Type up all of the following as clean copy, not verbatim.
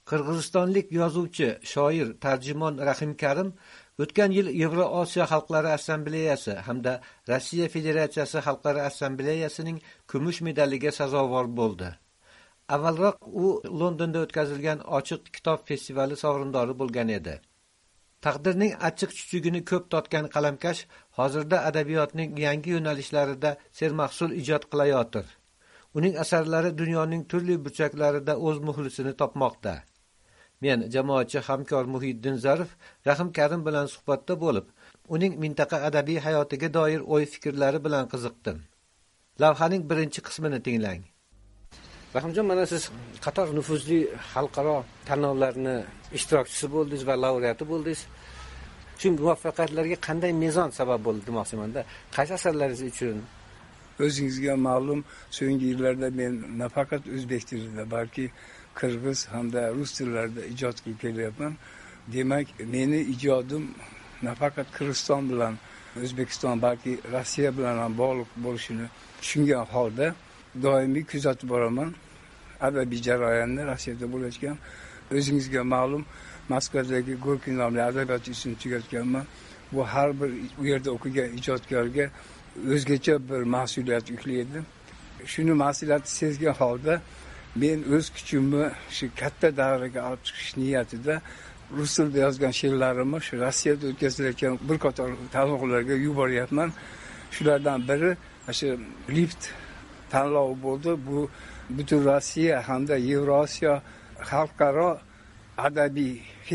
Qirg'izistonlik yozuvchi, shoir, tarjimon Rahim Karim o'tgan yil Yevroosiyo xalqlari assambleyasi hamda Rossiya Federatsiyasi xalqlari assambleyasining kumush medaliga sazovor bo'ldi. Avvalroq u Londonda o'tkazilgan ochiq kitob festivali sovrindori bo'lgan edi. Taqdirning achchiq-chuchugini ko'p totgan qalamkash hozirda adabiyotning yangi yo'nalishlarida sermahsul ijod qilayotir. Uning asarlari dunyoning turli burchaklarida o'z muxlisini topmoqda. Men jamoatchi hamkor Muhiddin Zarif Rahim Karim bilan suhbatda bo'lib, uning mintaqa adabiy hayotiga doir o'y-fikrlari bilan qiziqdim. Lavhaning birinchi qismini tinglang. Rahimjon, mana siz qator nufuzli xalqaro tanlovlarni ishtirokchisi bo'ldingiz va laureati bo'ldingiz. Shu muvaffaqiyatlarga qanday mezon sabab bo'ldi demoqchiman-da. Qaysi asarlaringiz uchun? O'zingizga ma'lum, so'nggi yillarda men nafaqat o'zbek tilida, balki qirg'iz hamda rus tillarida ijod qilib kelyapman. Demak, meni ijodim nafaqat Qirg'iziston bilan, O'zbekiston, balki Rossiya bilan ham bog'liq bo'lishini tushungan holda doimiy kuzatib boraman. Adabiy jarayonni Rossiyada bo'layotgan, o'zingizga ma'lum, Moskvadagi Gorkiy nomli adabiyot institutini tugatganman. Bu har bir u yerda o'qigan ijodkorga o'zgacha bir mas'uliyat yuklaydi. Shuni mas'uliyatni sezgan holda men o'z kuchimni shu katta davraga olib chiqish niyatida rus tilida yozgan she'rlarimni shu Rossiyada o'tkazilayotgan bir qator tanlovlarga yuboryapman. Shulardan biri shu Lift tanlovi bo'ldi. Bu butun Rossiya hamda Yevroosiyo xalqaro adabiy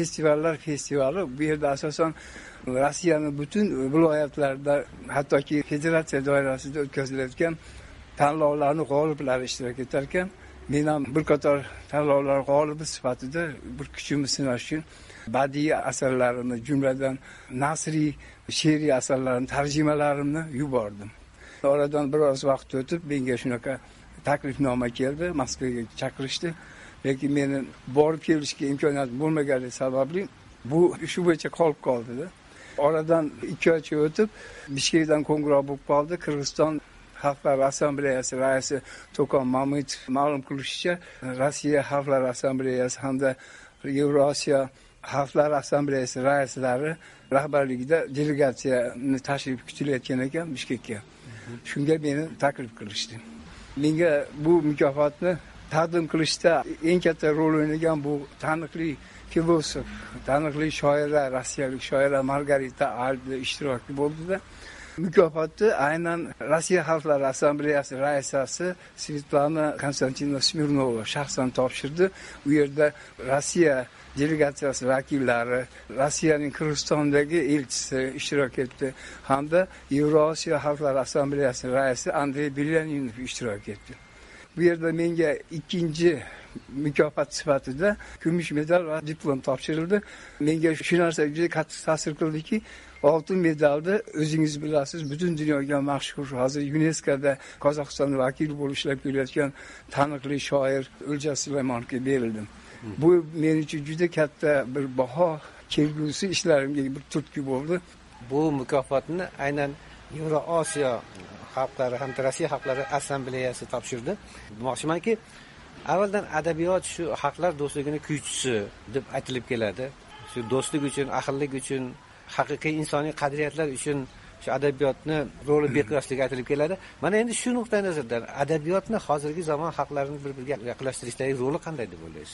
festivali. Bu yerda asosan Rossiyaning butun viloyatlarida, hattoki federatsiya doirasida o'tkazilayotgan tanlovlarning g'oliblari ishtirok etar ekan. Men ham bir qator tanlovlar g'olibi sifatida bir kuchimni sinash uchun badiiy asarlarimni, jumladan nasriy she'riy asarlarimni, tarjimalarimni yubordim. Oradan biroz vaqt o'tib, menga shunaqa taklifnoma keldi, Moskvaga chaqirishdi. Lekin meni borib kelishga imkoniyat bo'lmaganligi sababli bu shu bo'yicha qolib qoldi-da. Oradan 2 oy o'tib, Bishkekdan qo'ng'iroq bo'lib qoldi. Qirg'iziston Xalqlar Assambleyasi raisi To'kon Mamutov ma'lum qilishicha, Rossiya Xalqlar Assambleyasi hamda Yevroosiyo Xalqlar Assambleyasi raislari rahbarligida delegatsiyani tashrif kutilayotgan ekan Bishkekka. Shunga meni taklif qilishdi. Menga bu mukofotni taqdim qilishda eng katta rol o'ynagan bu taniqli filosof, taniqli shoira, rossiyalik shoira Margarita Alba ishtiroki bo'ldi-da. Mukofotni aynan Rossiya Xalqlar Assambleyasi raisasi Svetlana Konstantinovna Smirnova shaxsan topshirdi. U yerda Rossiya delegatsiyasi vakillari, Rossiyaning Qirg'izistondagi elchisi ishtirok etdi hamda Yevroosiyo Xalqlar Assambleyasi raisi Andrey Belyaninov ishtirok etdi. Bu yerda menga ikkinchi mukofot sifatida kumush medal va diplom topshirildi. Menga shu narsa juda katta ta'sir qildiki, oltin medalni o'zingiz bilasiz, butun dunyoga mashhur, hozir UNESCOda Qozog'iston vakili bo'lib ishlab kelayotgan taniqli shoir O'ljas Sulaymonovga berildi. Bu men uchun juda katta bir baho, kelgusi ishlarimga bir turtki bo'ldi. Bu mukofotni aynan Yevroosiyo xalqlari hamda Rossiya xalqlari assambleyasi topshirdi. Demoqchimanki, avvaldan adabiyot shu xalqlar do'stligini kuychisi deb aytilib keladi. Shu do'stlik uchun, ahillik uchun, haqiqiy insoniy qadriyatlar uchun shu adabiyotni roli beqiyosligi aytilib keladi. Mana endi shu nuqtai nazardan adabiyotni hozirgi zamon xalqlarini bir-biriga yaqinlashtirishdagi roli qanday deb o'ylaysiz?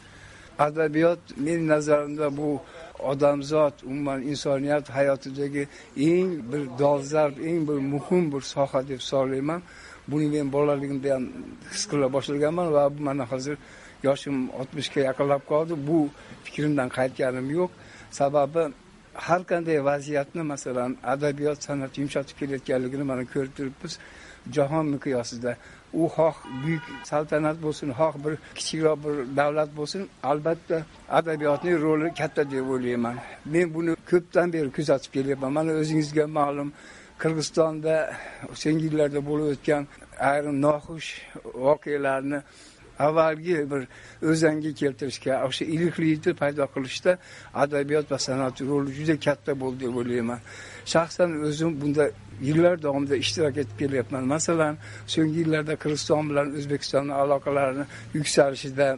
Adabiyot men nazarimda bu odamzod, umuman insoniyat hayotidagi eng bir dolzarb, eng bir muhim bir soha deb hisoblayman. Buni men bolaligimdan his qila boshlaganman va mana hozir yoshim 60 ga yaqinlab qoldi. Bu fikrimdan qaytganim yo'q. Sababi har qanday vaziyatni, masalan, adabiyot san'ati yumshatib kelayotganligini mana ko'rib turibmiz. Jahon miqyosida u xoh buyuk saltanat bo'lsin, xoh bir kichikroq bir davlat bo'lsin, albatta adabiyotning roli katta deb o'ylayman. Men buni ko'pdan beri kuzatib kelyapman. Mana o'zingizga ma'lum, Qirg'izistonda so'nggi yillarda bo'lib o'tgan ayrim noxush voqealarni avvalgi bir o'zanga keltirishga, o'sha iliqlikni paydo qilishda adabiyot va san'at roli juda katta bo'ldi deb o'ylayman. Shaxsan o'zim bunda yillar davomida ishtirok etib kelyapman. Masalan, so'nggi yillarda Qirg'iziston bilan O'zbekistonning aloqalarini yuksalishida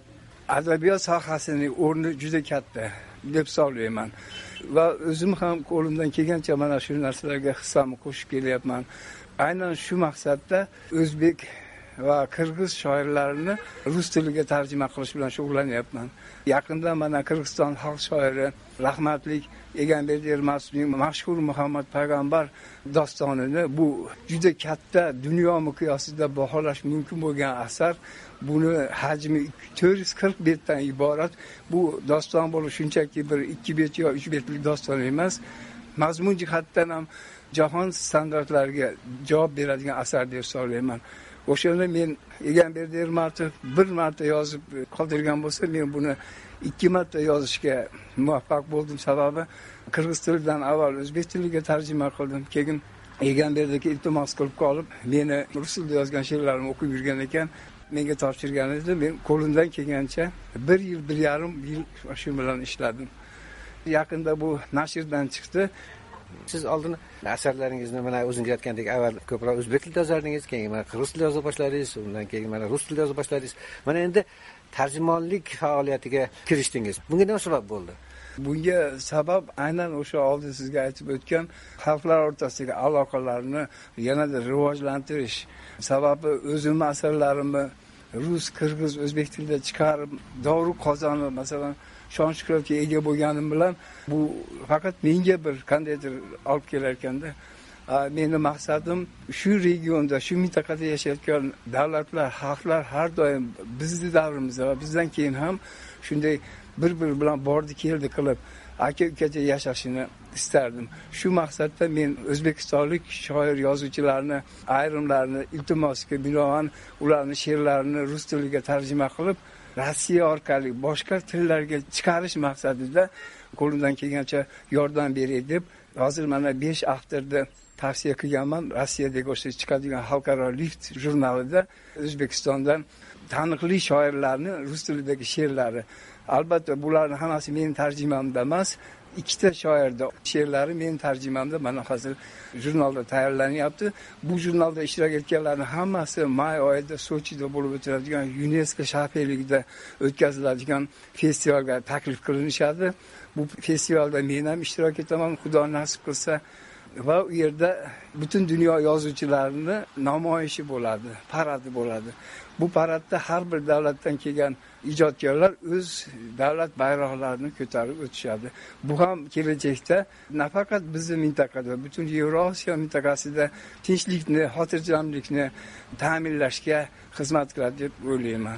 adabiyot sohasining o'rni juda katta deb hisoblayman va o'zim ham qo'limdan kelgancha mana shu narsalarga hissamni qo'shib kelyapman. Aynan shu maqsadda o'zbek va qirg'iz shoirlarini rus tiliga tarjima qilish bilan shug'ullanyapman. Yaqinda mana Qirg'iziston xalq shoiri rahmatlik Egamberdi Ermatovning mashhur Muhammad payg'ambar dostonini bu juda katta dunyo miqyosida baholash mumkin bo'lgan asar. Buni hajmi 440 betdan iborat. Bu doston bo'lishi shunchaki bir 2 bet yo 3 betlik doston emas. Mazmun jihatdan ham jahon standartlariga javob beradigan asar deb hisoblayman. O'shanda men Egamberdi Ermatov bir marta yozib qoldirgan bo'lsa, men buni 2 marta yozishga muvaffaq bo'ldim. Sababi qirg'iz tilidan avval o'zbek tiliga tarjima qildim. Keyin Egamberdiga iltimos qilib qolib, meni rus tilida yozgan she'rlarimni o'qib yurgan ekan, menga topshirgan edi. Men qo'limdan kelgancha 1 yil, 1,5 yil shu bilan ishladim. Yaqinda bu nashrdan chiqdi. Siz oldin asarlaringizni mana o'zingiz aytgandek avval ko'proq o'zbek tilida yozardingiz, keyin mana qirg'iz tilida yoza boshladingiz, undan keyin mana rus tilida yoza boshladingiz. Mana endi tarjimonlik faoliyatiga kirishdingiz. Bunga nima sabab bo'ldi? Bunga sabab aynan o'sha oldin sizga aytib o'tgan xalqlar o'rtasidagi aloqalarni yanada rivojlantirish. Sababi o'zimning asarlarimni rus, qirg'iz, o'zbek tilida chiqarib, Dovruq qozoni masalan shon shuhratga ega bo'lganim bilan bu faqat menga bir qandaydir olib kelar ekanda. Meni maqsadim shu regionda, shu mintaqada yashayotgan davlatlar, xalqlar har doim bizning davrimizda va bizdan keyin ham shunday bir-biri bilan bordi keldi qilib aka-ukacha yashashini istardim. Shu maqsadda men o'zbekistonlik shoir yozuvchilarni ayrimlarini iltimosiga binoan ularning she'rlarini rus tiliga tarjima qilib Rossiya orqali boshqa tillarga chiqarish maqsadida qo'limdan kelgancha yordam beray deb hozir mana 5 haftada tavsiya qilganman. Rossiyadagi o'sha chiqadigan xalqaro Lift jurnalida O'zbekistondan taniqli shoirlarning rus tilidagi she'rlari. Albatta bularning hammasi mening tarjimamda emas. 2 shoirda she'rlari mening tarjimamda mana hozir jurnalda tayyorlanyapti. Bu jurnalda ishtirok etganlarning hammasi may oyida Sochida bo'lib o'tadigan UNESCO shafeligida o'tkaziladigan festivalga taklif qilinishadi. Bu festivalda men ham ishtirok etaman, Xudo nasib qilsa. Va u yerda butun dunyo yozuvchilarining namoyishi bo'ladi, paradi bo'ladi. Bu paradda har bir davlatdan kelgan ijodkorlar o'z davlat bayroqlarini ko'tarib o'tishadi. Bu ham kelajakda nafaqat bizning mintaqada, butun Yevrosiyo mintaqasida tinchlikni, xotirjamlikni ta'minlashga xizmat qiladi deb o'ylayman.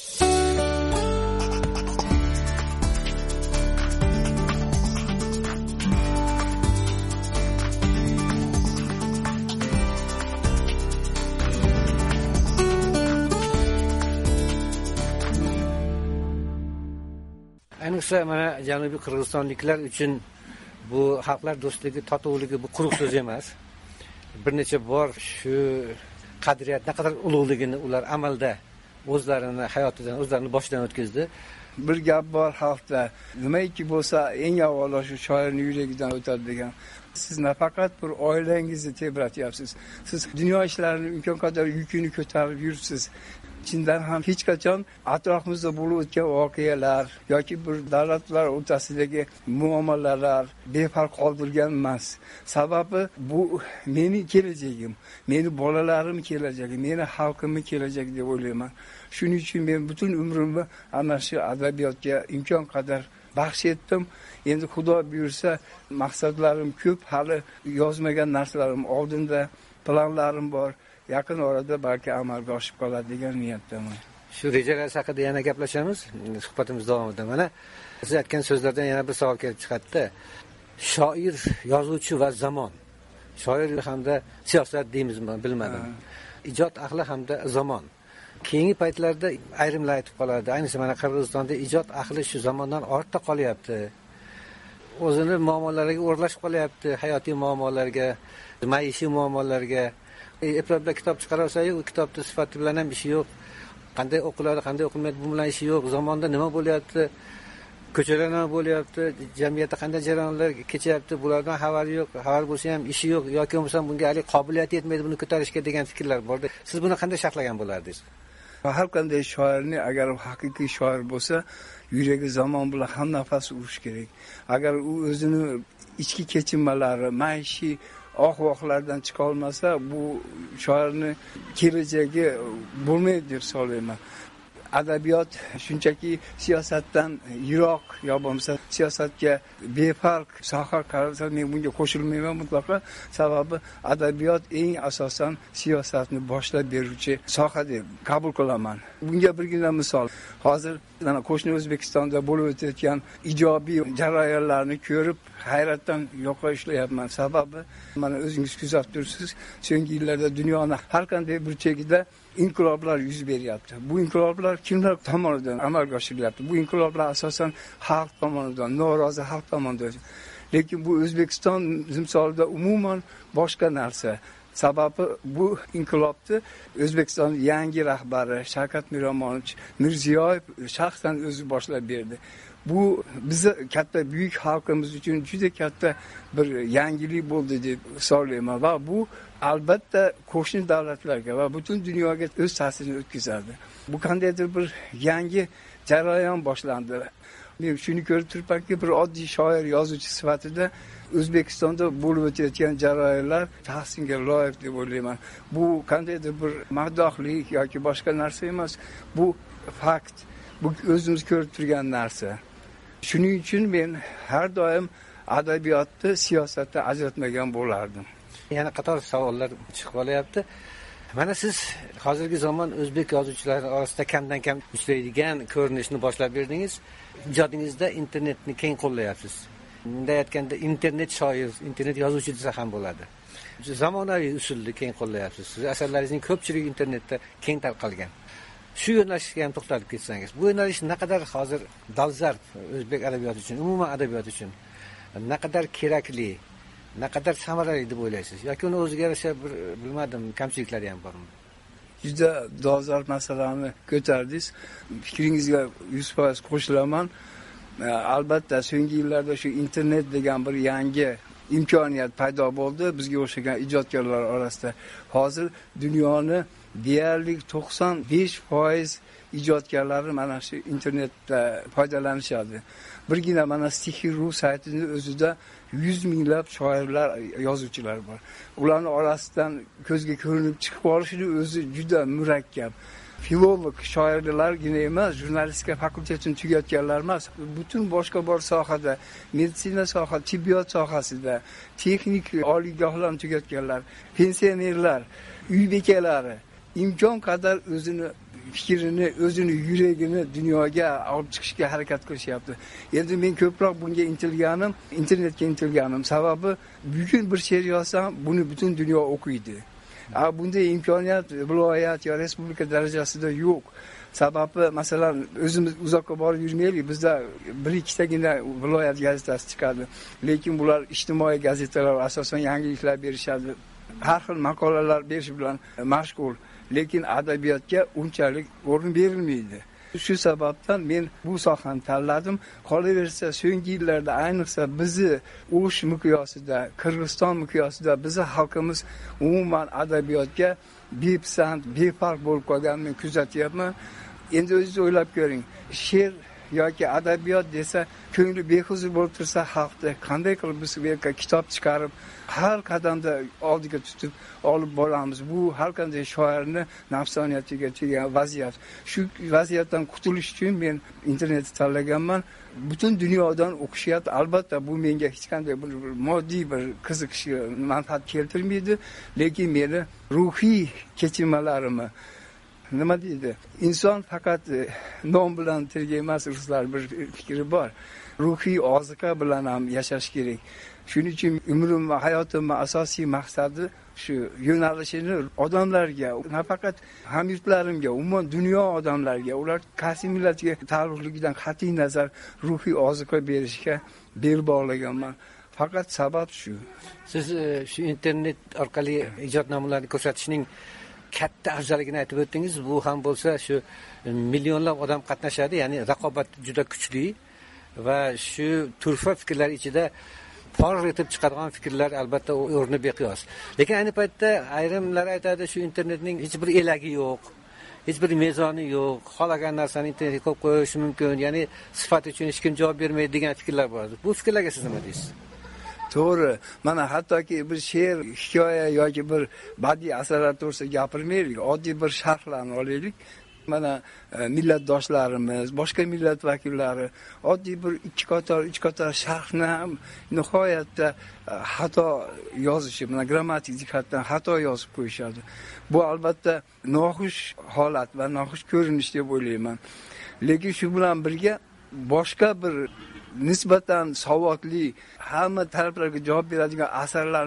Ayniqsa mana Janubiy Qirg'izistonliklar uchun bu xalqlar do'stligi, totuvligi bu quruq so'z emas. Bir necha bor shu qadriyat naqadar ulug'ligini ular amalda o'zlarini hayotidan, o'zlarini boshidan o'tkazdi. Bir gap bor xalqda, nimaiki bo'lsa eng avvalo shu shoirning yuragidan o'tadi degan. Siz nafaqat bir oilangizni tebratyapsiz. Siz dunyo ishlarini imkon qadar yukini ko'tarib yuribsiz. Chindan ham hech qachon atrofimizda bo'lib o'tgan voqealar yoki bir davlatlar o'rtasidagi muomalalar befarq qoldirgan emas. Sababi bu meni kelajagim, meni bolalarim kelajagi, meni xalqimning kelajagi deb o'ylayman. Shuning uchun men butun umrimni ana shu adabiyotga imkon qadar baxsh etdim. Endi Xudo buyursa maqsadlarim ko'p, hali yozmagan narsalarim oldinda, planlarim bor. Yaqin orada balki amalga oshib qoladi degan niyatdaman. Shu rejalar haqida yana gaplashamiz suhbatimiz davomida. Mana siz aytgan so'zlardan yana bir savol kelib chiqadi. Shoir, yozuvchi va zamon. Shoir hamda siyosat deymizmi, bilmadim. Ijod ahli hamda zamon. Keyingi paytlarda ayrimlar aytib qoladi. Ayniqsa mana Qirg'izistonda ijod ahli shu zamondan ortda qolyapti. O'zini muammolariga o'rlashib qolyapti, hayotiy muammolarga, maishiy muammolarga. Eplabda kitob chiqarsa-yu, u kitobning sifati bilan ham ishi yo'q. Qanday o'qiladi, qanday o'qilmaydi, bu bilan ishi yo'q. Zamonda nima bo'lyapti? Ko'chalar nima bo'lyapti? Jamiyatda qanday jarayonlar kechyapti? Bulardan xabari yo'q. Xabar bo'lsa ham ishi yo'q yoki bo'lmasa bunga hali qobiliyati yetmaydi buni ko'tarishga degan fikrlar bor. Siz buni qanday sharhlagan bo'lardingiz? Har qanday shoirni agar haqiqiy shoir bo'lsa, yuragi zamon bilan ham nafas urish kerak. Agar u o'zini ichki kechinmalari, maishiy oq-voqlardan chiqa olmasa, bu shoirni kelajagi bo'lmaydi deb hisoblayman. Adabiyot shunchaki siyosatdan yiroq yo bo'lmasa siyosatga befarq soha qarasa, men bunga qo'shilmayman mutlaqo. Sababi adabiyot eng asosan siyosatni boshlab beruvchi soha deb qabul qilaman. Bunga birgina misol. Hozir mana qo'shni O'zbekistonda bo'lib o'tayotgan ijobiy jarayonlarni ko'rib hayratdan yoqa ishlayapman. Sababi mana o'zingiz kuzatib turibsiz, so'nggi yillarda dunyoning har qanday burchagida inqiloblar yuz beryapti. Bu inqiloblar kimlar tomonidan amalga oshirilyapti? Bu inqiloblar asosan xalq tomonidan, norozi xalq tomonidan. Lekin bu O'zbekiston misolida umuman boshqa narsa. Sababi bu inqilobni O'zbekiston yangi rahbari Shavkat Mirziyoyev shaxsan o'zi boshlab berdi. Bu bizni katta buyuk xalqimiz uchun juda katta bir yangilik bo'ldi deb hisoblayman va bu albatta qo'shni davlatlarga va butun dunyoga o'z ta'sirini o'tkazadi. Bu qandaydir bir yangi jarayon boshlandi. Men shuni ko'rib turibmanki, bir oddiy shoir, yozuvchi sifatida O'zbekistonda bo'lib o'tayotgan jarayonlar tahsinga loyiq deb o'ylayman. Bu qandaydir bir maddohlik yoki boshqa narsa emas, bu fakt. Bu o'zimiz ko'rib turgan narsa. Shuning uchun men har doim adabiyotni siyosatdan ajratmagan bo'lardim. Yana qator savollar chiqib qolyapti. Mana siz hozirgi zamon o'zbek yozuvchilari orasida kamdan kam uchraydigan ko'rinishni boshlab berdingiz. Ijodingizda internetni keng qo'llayapsiz. Bunda aytganda internet shoir, internet yozuvchi desa ham bo'ladi. Zamonaviy usulni keng qo'llayapsiz. Siz asarlaringizning ko'pchiligi internetda keng tarqalgan. Shu yo'nalishga ham to'xtalib ketsangiz, bu yo'nalish naqadar hozir dolzarb o'zbek adabiyoti uchun, umuman adabiyot uchun naqadar kerakli, naqadar samarali deb o'ylaysiz? Yoki uni o'ziga yarasha bir bilmadim, kamchiliklari ham bormi? Juda dolzarb masalani ko'tardingiz. Fikringizga 100% qo'shilaman. Albatta so'nggi yillarda shu internet degan bir yangi imkoniyat paydo bo'ldi bizga o'xshagan ijodkorlar orasida. Hozir dunyoni deyarli 95% ijodkorlari mana shu internetda foydalanishadi. Birgina mana Stixi.ru saytining o'zida 100 minglab shoirlar, yozuvchilar bor. Ularning orasidan ko'zga ko'rinib chiqib olishini o'zi juda murakkab. Filolog shoirlargina emas, jurnalistika fakultetini tugatganlar emas, butun boshqa bor sohada, meditsina sohasida, tibbiyot sohasida, texnik oliygohlarni tugatganlar, pensionerlar, uy bekalari imkon qadar o'zini fikrini, o'zini yuragini dunyoga olib chiqishga harakat qilishyapti. Endi men ko'proq bunga intilganim, internetga intilganim. Sababi bugun bir she'r yozsam, buni butun dunyo o'qiydi. Bunday imkoniyat viloyat yo respublika darajasida yo'q. Sababi masalan o'zimiz uzoqqa borib yurmaylik, bizda bir ikkitagina viloyat gazetasi chiqadi. Lekin bular ijtimoiy gazetalar asosan yangiliklar berishadi. Har xil maqolalar berish bilan mashg'ul. Lekin adabiyotga unchalik o'rin berilmaydi. Shu sababdan men bu sohani tanladim. Qolaversa so'nggi yillarda ayniqsa bizni O'sh miqyosida, Qirg'iziston miqyosida bizni xalqimiz umuman adabiyotga bepisand, befarq bo'lib qolganini men kuzatyapman. Endi o'zingiz o'ylab ko'ring. She'r yoki adabiyot desa, ko'ngli behuzur bo'lib tursa xalqda qanday qilib biz bu yerga kitob chiqarib har qadamda oldiga tutib olib boramiz. Bu har qanday shoirni nafsoniyatiga tegan vaziyat. Shu vaziyatdan qutulish uchun men internetni tanlaganman. Butun dunyodan o'qishyapti. Albatta bu menga hech qanday bir moddiy bir qiziqish, manfaat keltirmaydi, lekin meni ruhiy kechinmalarimni nima deydi? Inson faqat non bilan tirga emas, ruslar bir fikri bor. Ruhiy oziqa bilan ham yashash kerak. Shuning uchun umrim va hayotimning asosiy maqsadi shu yo'nalishini odamlarga, nafaqat hamyurtlarimga, umuman dunyo odamlariga, ular qaysi millatga taalluqligidan qat'iy nazar ruhiy oziqa berishga bel bog'laganman. Faqat sabab shu. Siz shu internet orqali ijodnomalarni ko'rsatishning katta afzalligini aytib o'tdingiz. Bu ham bo'lsa shu millionlab odam qatnashadi, ya'ni raqobat juda kuchli va shu turfa fikrlar ichida farq etib chiqadigan fikrlar albatta o'rni beqiyos. Lekin ayni paytda ayrimlar aytadi, shu internetning hech bir elagi yo'q hech bir mezoni yo'q, xohlagan narsani internetga qo'yib qo'yishi mumkin, ya'ni sifat uchun hech kim javob bermaydi degan fikrlar bor. Bu fikrlarga siz nima deysiz? To'g'ri. Mana hattoki bir she'r, hikoya yoki bir badiiy asarlar to'g'risida gapirmaylik, oddiy bir sharhlarni olaylik. Mana millatdoshlarimiz, boshqa millat vakillari oddiy bir 2 qator, 3 qator sharhni ham nihoyatda xato yozishi, mana grammatik jihatdan xato yozib qo'yishadi. Bu albatta noxush holat va noxush ko'rinish deb o'ylayman. Lekin shu bilan birga boshqa bir nisbatan savodli, hamma taraflarga javob beradigan asarlar,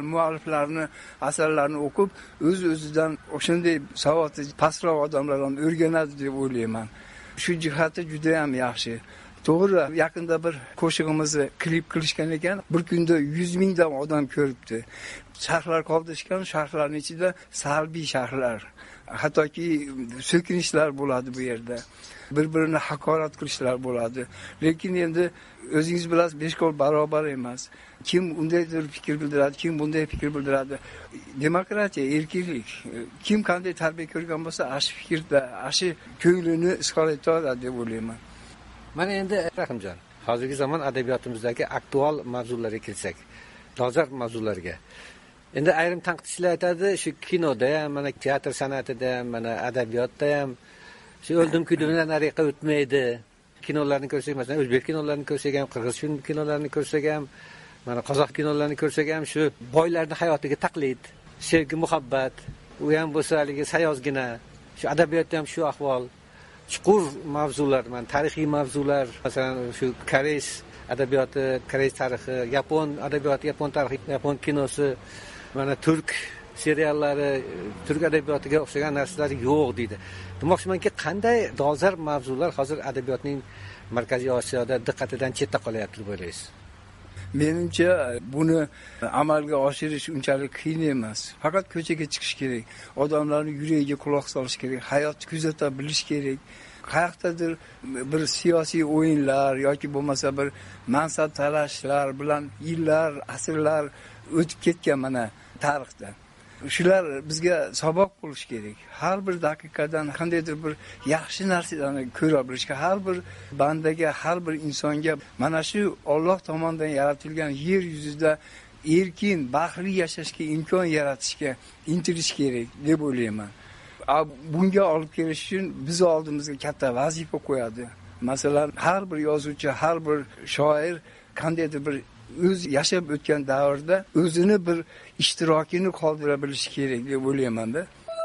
asarlarni o'qib, o'z-o'zidan o'shanday savodli pastroq odamlar ham o'rganadi deb o'ylayman. Shu jihati juda ham yaxshi. To'g'ri, yaqinda bir qo'shig'imizni klip qilishgan ekan, bir kunda 100 mingdan odam ko'ribdi. Sharhlar qoldirishgan, sharhlarning ichida salbiy sharhlar, hattoki so'kinishlar bo'ladi bu yerda. Bir-birini haqorat qilishlar bo'ladi. Lekin endi o'zingiz bilasiz, 5 qo'l barobar emas. Kim undaydir fikr bildiradi, kim bunday fikr bildiradi. Demokratiya, erkinlik. Kim qanday tarbiya ko'rgan bo'lsa, ashi fikrda, ashi ko'nglini izhor etadi deb o'ylayman. Mana endi Rahimjon, hozirgi zamon adabiyotimizdagi aktual mavzularga kelsak, dolzarb mavzularga. Endi ayrim tanqidchilar aytadi, shu kinoda ham, mana teatr san'atida ham, mana adabiyotda ham shu o'ldim-kuydidan nariga o'tmaydi. Kinolarni ko'rsak, masalan, o'zbek kinolarini ko'rsak ham, qirg'iz kinolarini ko'rsak ham, mana qozoq kinolarini ko'rsak ham shu boylarning hayotiga taqlid, sevgi, muhabbat, u ham bo'lsa haligi sayozgina. Shu adabiyotda ham shu ahvol. Chuqur mavzular, mana tarixiy mavzular, masalan, shu koreys adabiyoti, koreys tarixi, yapon adabiyoti, yapon tarixi, yapon kinosi, mana turk seriallari, turk adabiyotiga o'xshagan narsalar yo'q deydi. Demoqchimanki, qanday dolzarb mavzular hozir adabiyotning Markaziy Osiyoda diqqatidan chetda qolyapti deb o'ylaysiz? Menimcha buni amalga oshirish unchalik qiyin emas. Faqat ko'chaga chiqish kerak. Odamlarning yuragiga quloq solish kerak. Hayotni kuzata bilish kerak. Qayerdadir bir siyosiy o'yinlar yoki bo'lmasa bir mansab talashlar bilan yillar, asrlar o'tib ketgan mana tarixda. Shular bizga saboq bo'lish kerak. Har bir daqiqadan qandaydir bir yaxshi narsalarni ko'ra bilishga, har bir bandaga, har bir insonga mana shu Alloh tomonidan yaratilgan yer yuzida erkin, baxtli yashashga imkon yaratishga intilish kerak deb o'ylayman. Bunga olib kelish uchun biz oldimizga katta vazifa qo'yadi. Masalan, har bir yozuvchi, har bir shoir qandaydir bir o'z yashab o'tgan davrda o'zini bir ishtirokini qoldira bilishi kerak deb o'ylayman-da.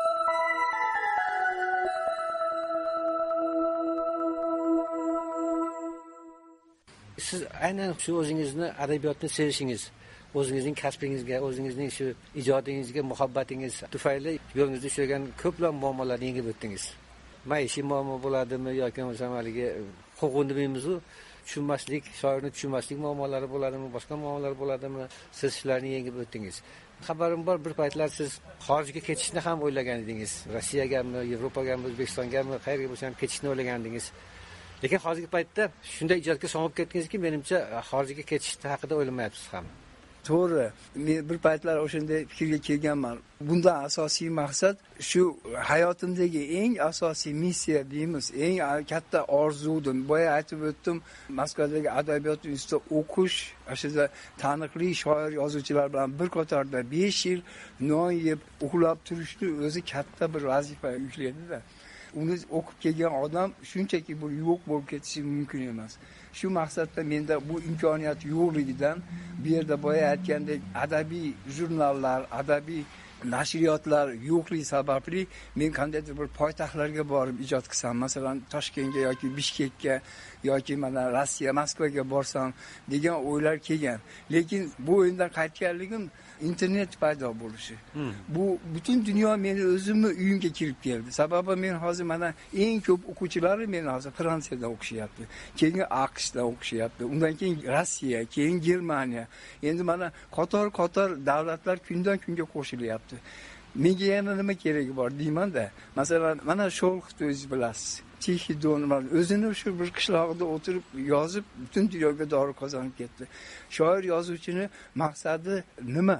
Siz aynan shu o'zingizni adabiyotni sevishingiz, o'zingizning kasbingizga, o'zingizning shu ijodingizga muhabbatingiz tufayli yo'lingizda uchragan ko'plab muammolarni yengib o'tdingiz. Maishiy muammo bo'ladimi yoki haligi huquqni demaymiz-ku, tushunmaslik, shoirni tushunmaslik muammolari bo'ladimi, boshqa muammolar bo'ladimi? Siz shularni yengib o'tdingiz. Xabarim bor, bir paytlar siz xorijga ketishni ham o'ylagan edingiz. Rossiyagami, Yevropagami, O'zbekistongami, qayerga bo'lsa ham ketishni o'ylagan edingiz. Lekin hozirgi paytda shunday ijodga so'ngib ketdingizki, menimcha xorijga ketishni haqida o'ylamayapsiz ham. To'g'ri, men bir paytlar o'shanday fikrga kelganman. Bundan asosiy maqsad shu hayotimdagi eng asosiy missiya deymiz, eng katta orzudim. Boya aytib o'tdim, Moskvadagi adabiyot institutida o'qish, o'sha taniqli shoir yozuvchilar bilan bir qatorda 5 yil non yeb, uxlab turishni o'zi katta bir vazifa yuklaydi-da. Uni o'qib kelgan odam shunchaki bu yo'q bo'lib ketishi mumkin emas. Shu maqsadda menda bu imkoniyat yo'qligidan bu yerda boya aytgandek adabiy jurnallar, adabiy nashriyotlar yo'qligi sababli men qandaydir bir poytaxtlarga borib ijod qilsam, masalan Toshkentga yoki Bishkekka yoki mana Rossiya, Moskvaga borsam degan o'ylar kelgan. Lekin bu o'yindan qaytganligim internet paydo bo'lishi. Bu butun dunyo meni o'zimni uyimga kirib keldi. Sababi men hozir mana eng ko'p o'quvchilari men hozir Fransiyada o'qishyapti. Keyin AQShda o'qishyapti. Undan keyin Rossiya, keyin Germaniya. Endi mana qator davlatlar kundan kunga qo'shilyapti. Menga yana nima keragi bor deyman-da. Masalan, mana Sholxni o'zingiz bilasiz. Chexidon o'zini shu bir qishlog'ida o'tirib yozib, butun dunyoga dori qozonib ketdi. Shoir yozuvchini maqsadi nima?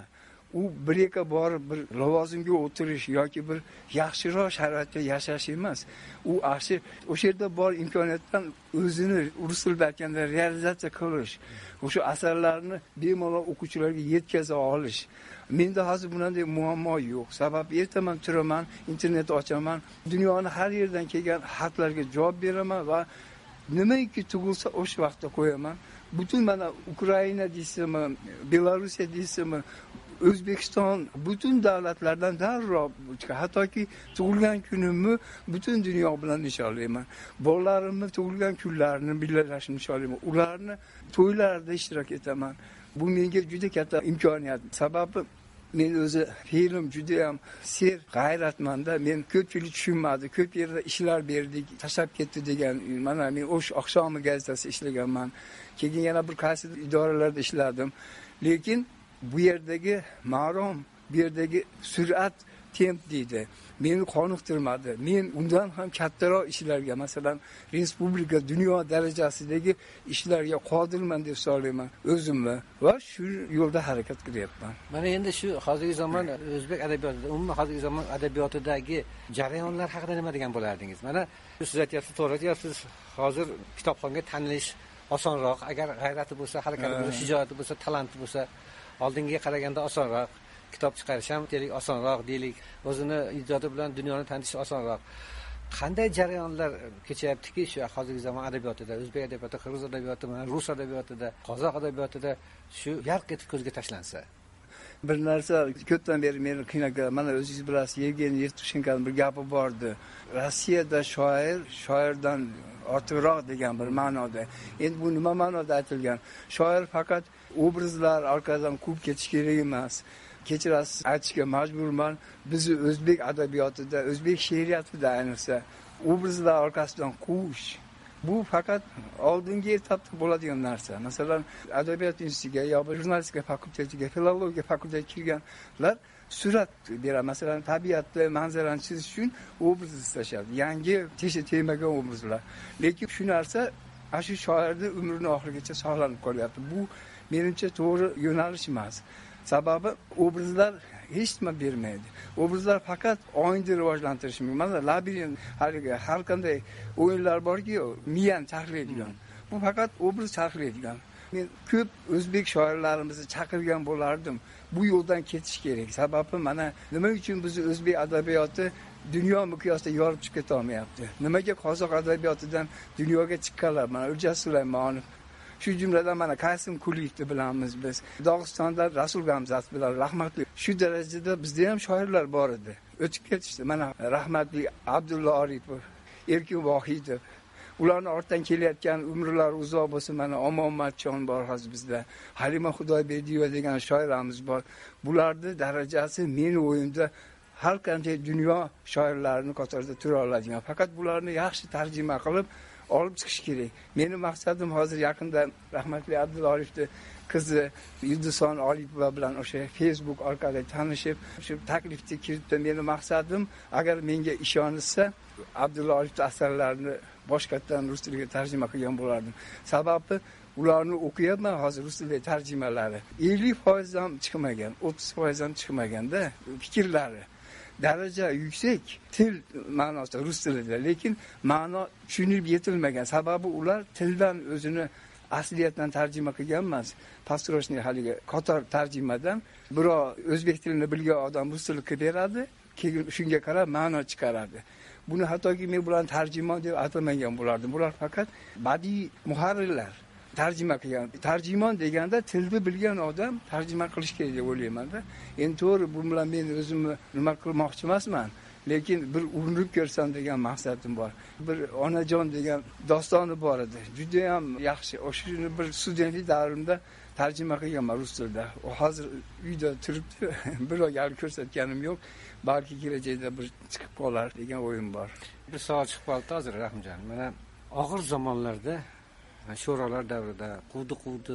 u bir yaka borib bir lavozimga o'tirish yoki bir yaxshiroq sharoitda yashash emas. U o'sha yerda bor imkoniyatdan o'zini rus tilida aytganda realizatsiya qilish, o'sha asarlarni bemalol o'quvchilarga yetkaza olish. Menda hozir bunday muammo yo'q. Sababi ertaman turaman, internet ochaman, dunyoning har yerdan kelgan xatlarga javob beraman va nimaiki tug'ilsa o'sha vaqtda qo'yaman. Butun mana Ukraina deysizmi, Belorussiya deysizmi, O'zbekiston butun davlatlardan darrov, hattoki tug'ilgan kunimni butun dunyo bilan nishonlayman. Bolalarimni tug'ilgan kunlarini birgalashib nishonlayman. Ularni to'ylarida ishtirok etaman. Bu menga juda katta imkoniyat. Sababi men o'zi film juda ham g'ayratmanda. Men ko'pchilik tushunmadi. Ko'p yerda ishlar berdik, tashlab ketdi degan. Mana men o'sha oqshomi gazetasi ishlaganman. Keyin yana bir qaysi idoralarda ishladim. Lekin bu yerdagi marom, bu yerdagi sur'at, temp deydi. Meni qoniqtirmadi. Men undan ham kattaroq ishlarga, masalan, respublika, dunyo darajasidagi ishlarga qodirman deb hisoblayman o'zimni va shu yo'lda harakat qilyapman. Mana endi shu hozirgi zamon o'zbek adabiyotida, umuman hozirgi zamon adabiyotidagi jarayonlar haqida nima degan bo'lardingiz? Mana siz aytyapsiz, to'g'ri aytyapsiz. Hozir kitobxonga tanilish osonroq, agar g'ayrati bo'lsa, harakati bo'lsa, shijoati bo'lsa, talanti bo'lsa, oldingiga qaraganda osonroq. Kitob chiqarish ham osonroq deylik. O'zini ijodi bilan dunyoni tanish osonroq. Qanday jarayonlar kechyaptiki shu hozirgi zamon adabiyotida, o'zbek adabiyoti, qirg'iz adabiyoti, rus adabiyotida, qozoq adabiyotida shu yarq etib ko'zga tashlansa. Bir narsa ko'pdan beri meni qiynagan, mana o'zingiz bilasiz, Yevgeniy Yevtushenkoning bir gapi bordi. Rossiyada shoirdan ortiqroq degan bir ma'noda. Endi bu nima ma'noda aytilgan? Shoir faqat obrazlar orqasidan quvib ketish kerak emas. Kechirasiz, aytishga majburman. Bizni o'zbek adabiyotida, o'zbek she'riyatida ayniqsa obrazlar orqasidan quvish. Bu faqat oldingi etapda bo'ladigan narsa. Masalan, adabiyot institutiga yoki jurnalistika fakultetiga, filologiya fakultetiga kirganlar surat beradi. Masalan, tabiatni, manzarani chizish uchun obraz istashadi. Yangi temagan obrazlar. Lekin shu narsa shu shoirning umrining oxirigacha saqlanib qolyapti. Bu menimcha to'g'ri yo'nalish emas. Sababi obrazlar hech nima bermaydi. Obrazlar faqat o'yinni rivojlantirish mumkin. Mana labirint, har qanday o'yinlar borki, miyani chaqiradigan. Bu faqat obraz chaqiradigan. Men ko'p o'zbek shoirlarimizni chaqirgan bo'lardim. Bu yo'ldan ketish kerak. Sababi mana nima uchun bizni o'zbek adabiyoti dunyo miqyosida yorib chiqib keta olmayapti? Nimaga qozoq adabiyotidan dunyoga chiqqanlar? Mana Urja Sulaymonov, shu jumladan mana Qaysim Kuliyevni bilamiz biz. Dog'istonda Rasul Gamzat bilan rahmatli. Shu darajada bizda ham shoirlar bor edi. O'tib ketishdi. Mana rahmatli Abdulla Oripov, Erkin Vohidov. Ularning ortdan kelayotgan umrlar uzoq bo'lsa, mana Omonmatjon bor hozir bizda. Halima Xudoyberdiyeva degan shoiramiz bor. Bularning darajasi meni o'yimda har qanday dunyo shoirlarining qatorida tura oladigan. Faqat bularni yaxshi tarjima qilib olib chiqish kerak. Meni maqsadim hozir yaqinda rahmatli Abdulla Orifning qizi Yulduzxon Olipova bilan o'sha Facebook orqali tanishib, shu taklifga kiritdi. Meni maqsadim, agar menga ishonilsa, Abdulla Orifning asarlarini boshqatdan rus tiliga tarjima qilgan bo'lardim. Sababi ularni o'qiyapman hozir rus tili tarjimalari. 50% ham chiqmagan, 30% ham chiqmaganda fikrlari. Daraja yuksak til ma'nosida rus tilida, lekin ma'no tushunib yetilmagan. Sababi ular tildan o'zini asliyatdan tarjima qilgan emas. Pastroshniy haliga qator tarjimadan birov o'zbek tilini bilgan odam rus tilini qilib beradi, keyin shunga qarab ma'no chiqaradi. Buni hattoki men bularni tarjimon deb atamagan bo'lardim. Bular faqat badiiy muharrirlar tarjima qilgan. Tarjimon deganda tilni bilgan odam tarjima qilish kerak deb o'ylayman-da. Endi to'g'ri, bu bilan men o'zimni nima qilmoqchi emasman, lekin bir urinib ko'rsam degan maqsadim bor. Bir onajon degan dostoni bor edi. Juda ham yaxshi. O'shani bir studentlik davrimda tarjima qilganman rus tilida. U hozir uyda turibdi. Birov yal ko'rsatganim yo'q. Balki kelajakda bir chiqib qolar degan o'yim bor. Bir savol chiqib qoldi hozir Rahimjon. Mana og'ir zamonlarda, sho'rolar davrida, quvdi,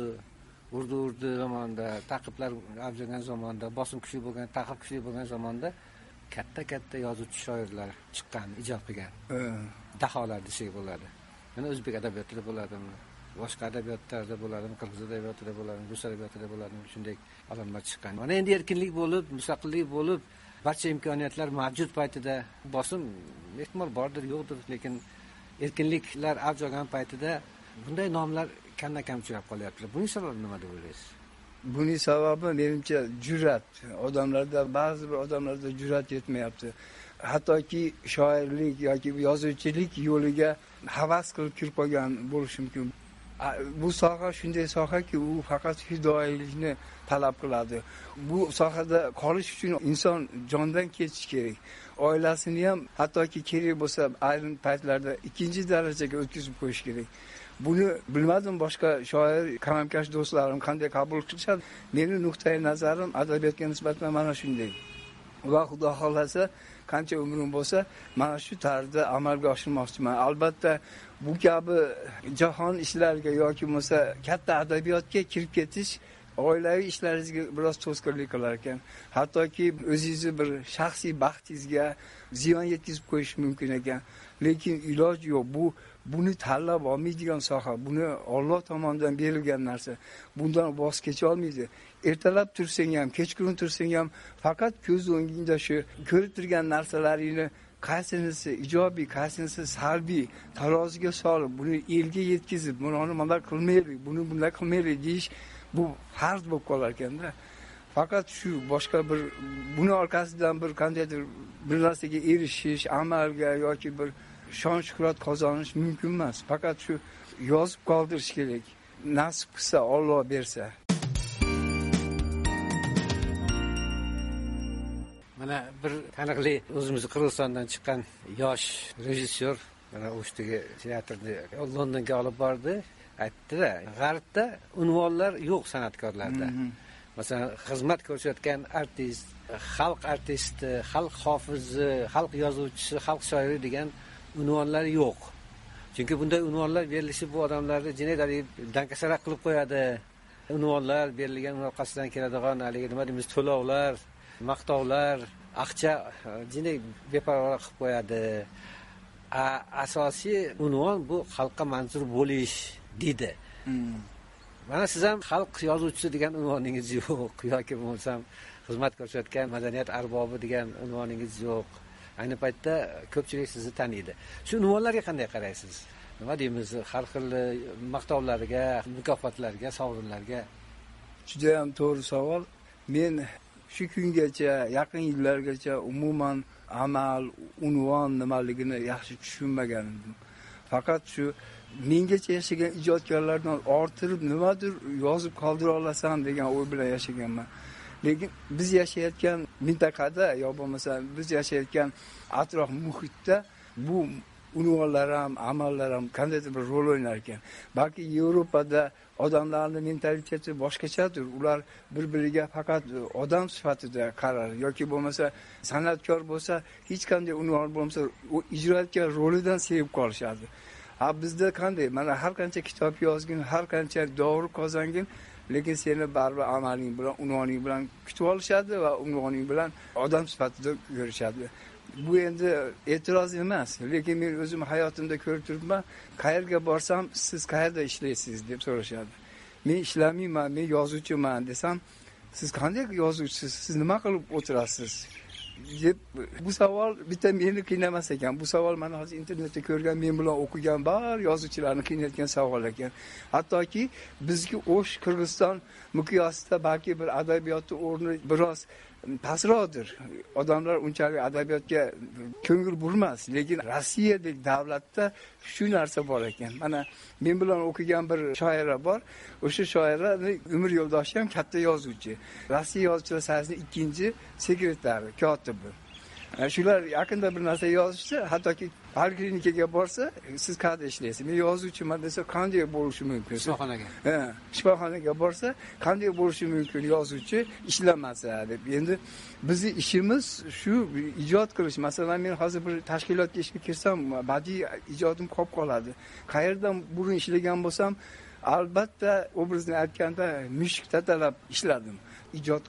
urdi zamonda, taqiblar avjagan zamonda, bosim kuchli bo'lgan, taqib kuchli bo'lgan zamonda katta yozuvchi shoirlar chiqqan, ijod qilgan. Daholar desak bo'ladi. Mana o'zbek adabiyotida bo'ladimi? boshqa adabiyotlarda bo'ladimi, qirg'iz adabiyotida bo'ladimi, rus adabiyotida bo'ladimi, shunday alomat chiqqan. Mana endi erkinlik bo'lib, mustaqillik bo'lib, barcha imkoniyatlar mavjud paytida bosim ehtimol bordir, yo'qdir, lekin erkinliklar avj olgan paytida bunday nomlar kamdan-kam uchrab qolyapti. Buning sababi nima deb o'ylaysiz? Buning sababi menimcha jur'at. Ba'zi bir odamlarda jur'at yetmayapti. Hattoki shoirlik yoki yozuvchilik yo'liga havas qilib kirib qolgan bo'lishi mumkin. Bu soha shunday sohaki, u faqat fidoyilikni talab qiladi. Bu sohada qolish uchun inson jondan kechishi kerak. Oilasini ham hattoki kerak bo'lsa ayrim paytlarda ikkinchi darajaga o'tkazib qo'yish kerak. Buni bilmadim boshqa shoir, qalamkash do'stlarim qanday qabul qilishadi. Mening nuqtai nazarim adabiyotga nisbatan mana shunday. Va xudo xolasa qancha umrim bo'lsa, mana shu tarzda amalga oshirmoqchiman. Albatta bu kabi jahon ishlariga yoki bo'lmasa katta adabiyotga kirib ketish oilaviy ishlaringizga biroz to'sqinlik qilar ekan. Hattoki o'zingizni bir shaxsiy baxtingizga ziyon yetkazib qo'yish mumkin ekan. Lekin iloj yo'q. Buni tanlab olmaydigan soha, buni Alloh tomonidan berilgan narsa. Bundan voz kecha olmaydi. Ertalab tursang ham, kechqurun tursang ham faqat ko'z o'ngingda shu ko'rib turgan narsalaringni qaysinisi ijobiy, qaysinisi salbiy taroziga solib, buni elga yetkazib, buni bunday qilmaylik, buni bunday qilmaylik deyish bu farz bo'lib qolar ekanda. Faqat shu boshqa bir buni orqasidan bir qandaydir bir narsaga erishish, amalga yoki bir shon shuhrat qozonish mumkin emas. Faqat shu yozib qoldirish kerak. Nasib qilsa, Alloh bersa. Mana bir taniqli o'zimiz Qirg'izistondan chiqqan yosh rejissyor mana o'shdagi teatrni Londonga olib bordi. Aytdi-da, G'arbda unvonlar yo'q san'atkorlarda. Masalan, xizmat ko'rsatgan artist, xalq artisti, xalq hofizi, xalq yozuvchisi, xalq shoiri degan unvonlar yo'q. Chunki bunday unvonlar berilishi bu odamlarni jinaydarib dankasarak qilib qo'yadi. Unvonlar berilgan orqasidan keladigan haligi nima deymiz, to'lovlar, maqtovlar, aqcha jinay beparvo qilib qo'yadi. Asosiy unvon bu xalqqa manzur bo'lish dedi. Mana siz ham xalq yozuvchisi degan unvoningiz yo'q yoki bo'lsam xizmat ko'rsatgan madaniyat arbobi degan unvoningiz yo'q. Ayni paytda ko'pchilik sizni taniydi. Shu unvonlarga qanday qaraysiz? Nima deymiz? Har xil maqtovlarga, mukofotlarga, sovrinlarga. Juda ham to'g'ri savol. Men shu kungacha, yaqin yillargacha umuman amal, unvon nimaligini yaxshi tushunmagan edim. Faqat shu mengacha yashagan ijodkorlardan orttirib nimadir yozib qoldira olasan degan o'y bilan yashaganman. Lekin biz yashayotgan mintaqada yo bo'lmasa biz yashayotgan atrof muhitda bu unvonlar ham, amallar ham qandaydir bir rol o'ynar ekan. Balki Yevropada odamlarning mentaliteti boshqachadir. Ular bir-biriga faqat odam sifatida qarar yoki bo'lmasa san'atkor bo'lsa, hech qanday unvon bo'lmasa, u ijro etgan rolidan sevib qolishadi. Bizda qanday? Mana har qancha kitob yozgin, har qancha dovri qozongin, lekin seni baribir amaling bilan, unvoning bilan kutib olishadi va unvoning bilan odam sifatida ko'rishadi. Bu endi e'tiroz emas, lekin men o'zim hayotimda ko'rib turibman, qayerga borsam siz qayerda ishlaysiz deb so'rashadi. Men ishlamayman, men yozuvchiman desam, siz qanday yozuvchisiz? Siz nima qilib o'tirasiz? deb bu savol bitta meni qiynamas ekan. Bu savol mana hozir internetda ko'rgan, men bilan o'qigan bar yozuvchilarni qiynayotgan savol ekan. Hattoki bizga O'sh Qirg'iziston miqyosida balki bir adabiyotning o'rni biroz pastroqdir. Odamlar unchalik adabiyotga ko'ngil burmas, lekin Rossiyadagi davlatda shu narsa bor ekan. Mana men bilan o'qigan bir shoira bor. O'sha shoiraning umr yo'ldoshi ham katta yozuvchi. Rossiya yozuvchilar sayyidasining ikkinchi sekretari, kotibi. Shular yaqinda bir narsa yozishdi, hattoki poliklinikaga borsa, siz qayerda ishlaysiz? Men yozuvchiman desa, qanday bo'lishi mumkin? Shifoxonaga. Shifoxonaga borsa, qanday bo'lishi mumkin yozuvchi ishlamasa deb. Endi bizning ishimiz shu ijod qilish. Masalan, men hozir bir tashkilotga ishga kirsam, badiiy ijodim qolib qoladi. Qayerdan burun ishlagan bo'lsam, albatta obrazni aytganda mushuk tatalab ishladim. ijod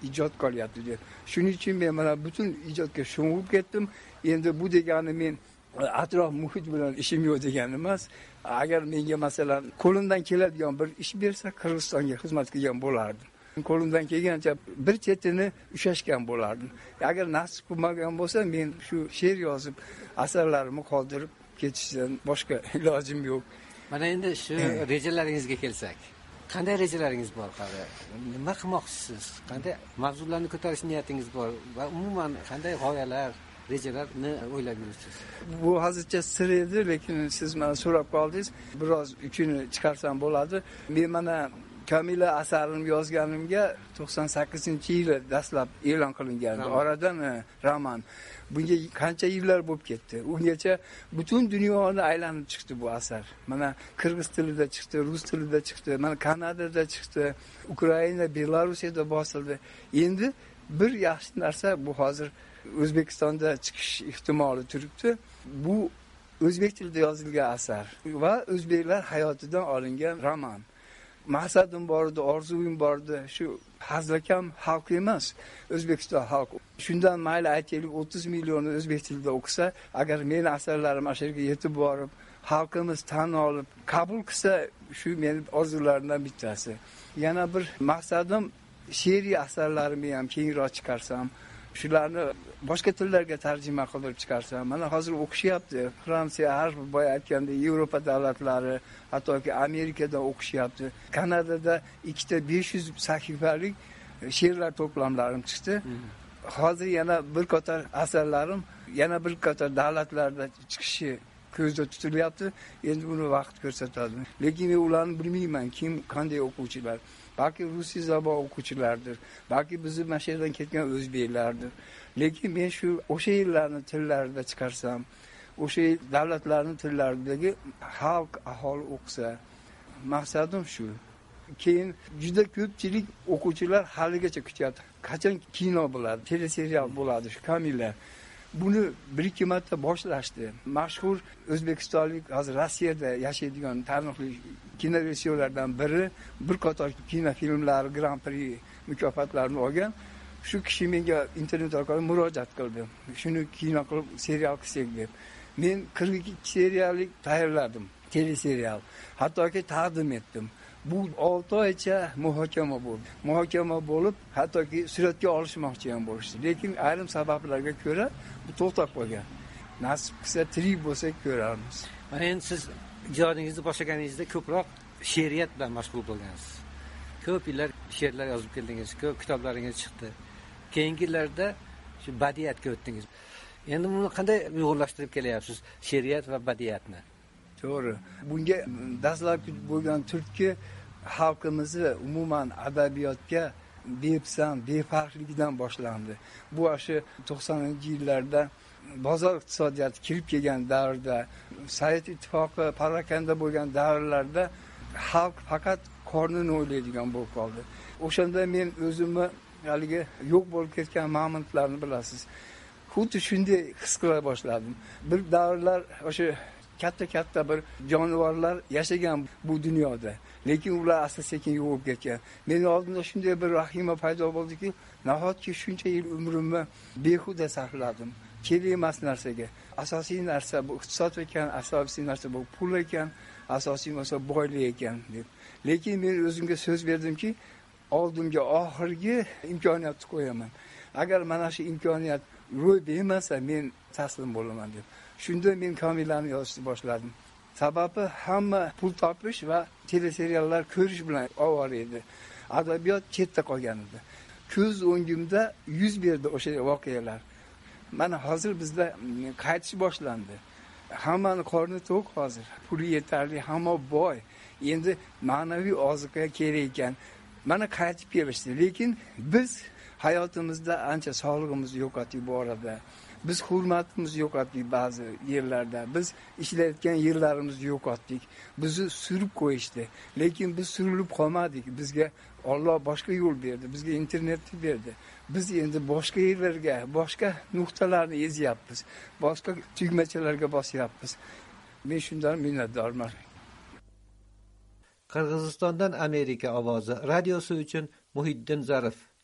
qolyapti deb. Shuning uchun men mana butun ijodga sho'ng'ib ketdim. Endi bu degani men atrof muhit bilan ishim yo'q degani emas. Agar menga masalan qo'limdan keladigan bir ish bersa, Qirg'izistonga xizmat qilgan bo'lardim. Qo'limdan kelgancha bir chetini ushashgan bo'lardim. Agar nasib qilmagan bo'lsa, men shu she'r yozib, asarlarimni qoldirib ketishdan boshqa ilojim yo'q. Mana endi shu rejalaringizga kelsak. Qanday rejalaringiz bor hali? Nima qilmoqchisiz? Qanday mavzularni ko'tarish niyatingiz bor va umuman qanday g'oyalar, rejalarni o'ylab yuribsiz? Bu hozircha sir edi, lekin siz meni so'rab qoldingiz. Biroz uchini chiqarsam bo'ladi. Men mana Kamila asarimni yozganimga 98-yili dastlab e'lon qilingan. Oradan roman. Bunga qancha yillar bo'lib ketdi. Ungacha butun dunyoni aylanib chiqdi bu asar. Mana qirg'iz tilida chiqdi, rus tilida chiqdi, mana Kanadada chiqdi, Ukraina, Belarusda bosildi. Endi bir yaxshi narsa bu hozir O'zbekistonda chiqish ehtimoli turibdi. Bu o'zbek tilida yozilgan asar va o'zbeklar hayotidan olingan roman. Maqsadim bor edi, orzuyim bor edi. Shu hazlakam xalq emas, O'zbekiston xalqi. Shundan mayli aytaylik 30 million o'zbek tilida o'qisa, agar meni asarlarim asharga yetib borib, xalqimiz tan olib, qabul qilsa, shu mening orzularimdan bittasi. Yana bir maqsadim she'riy asarlarimni ham kengroq chiqarsam, shularni boshqa tillarga tarjima qilib chiqarsam. Mana hozir o'qishyapti. Fransiya, har boya aytgandek, Yevropa davlatlari, hattoki Amerikada o'qishyapti. Kanadada 500 sahifalik she'rlar to'plamlarim chiqdi. Hozir yana bir qator asarlarim yana bir qator davlatlarda chiqishi ko'zda tutilyapti. Endi buni vaqt ko'rsatadi. Lekin men ularni bilmayman, kim qanday o'quvchilar. Balki rusiy zabon o'quvchilardir, balki bizni mashadan ketgan o'zbeklardir. Lekin men shu o'sha yillarni tillarida chiqarsam, o'sha davlatlarning tillaridagi xalq aholi o'qisa, maqsadim shu. Keyin juda ko'pchilik o'quvchilar haligacha kutyapti. Qachon kino bo'ladi, teleserial bo'ladi shu Kamila. Buni bir ikki marta boshlashdi. Mashhur o'zbekistonlik hozir Rossiyada yashaydigan taniqli kinorejissyorlardan biri bir qator kinofilmlar Grand Prix mukofotlarini olgan. Shu kishi menga internet orqali murojaat qildi. Shuni kino qilib serial qilsak deb. Men 42 seriallik tayyorladim, teleserial. Hattoki taqdim etdim. Bu 6 oycha muhokama bo'ldi. Muhokama bo'lib, hattoki suratga olishmoqchi ham bo'lishdi. Lekin ayrim sabablarga ko'ra bu to'xtab qolgan. Nasib qilsa tirik bo'lsak ko'ramiz. Mana endi siz ijodingizni boshlaganingizda ko'proq she'riyat bilan mashg'ul bo'lgansiz. Ko'p yillar she'rlar yozib keldingiz, ko'p kitoblaringiz chiqdi. Keyingi yillarda shu badiiyatga o'tdingiz. Endi buni qanday uyg'unlashtirib kelyapsiz, she'riyat va badiiyatni? To'g'ri. Bunga dastlabki bo'lgan turtki xalqimizni umuman adabiyotga bepisand, befarqligidan boshlandi. Bu shu 90-yillarda bozor iqtisodiyoti kirib kelgan davrda, Sovet ittifoqi parakanda bo'lgan davrlarda xalq faqat qornini o'ylaydigan bo'lib qoldi. O'shanda men o'zimni haligi yo'q bo'lib ketgan momentlarni bilasiz. Xuddi shunday his qila boshladim. Bir davrlar o'sha katta bir jonivorlar yashagan bu dunyoda. Lekin ular asta-sekin yo'qolib ketgan. Mening oldimda shunday bir vahima paydo bo'ldiki, nahotki shuncha yil umrimni behuda sarfladim. Kerak emas narsaga. Asosiy narsa bu iqtisod ekan, asosiy narsa bu pul ekan, asosiy narsa boylik ekan deb. Lekin men o'zimga so'z berdimki, oldimga oxirgi imkoniyatni qo'yaman. Agar mana shu imkoniyat ro'y bermasa, men taslim bo'laman deb. Shunda men Kamilani yozishni boshladim. Sababi hamma pul topish va teleseriallar ko'rish bilan ovora edi. Adabiyot chetda qolgan edi. Ko'z o'ngimda yuz berdi o'sha voqealar. Mana hozir bizda qaytish boshlandi. Hammani qorni to'q hozir. Puli yetarli, hamma boy. Endi ma'naviy oziqa kerak ekan. Mana qaytib kelishdi. Lekin biz hayotimizda ancha sog'lig'imizni yo'qotdik bu orada. Biz hurmatimizni yo'qotdik ba'zi yerlarda. Biz ishlayotgan yerlarimizni yo'qotdik. Bizni surib qo'yishdi. Lekin biz surilib qolmadik. Bizga Alloh boshqa yo'l berdi. Bizga internetni berdi. Biz endi boshqa yerlarga, boshqa nuqtalarni ezyapmiz. Boshqa tugmachalarga bosyapmiz. Men shundan minnatdorman. Qirg'izistondan Amerika ovozi radiosi uchun Muhiddin Zarif.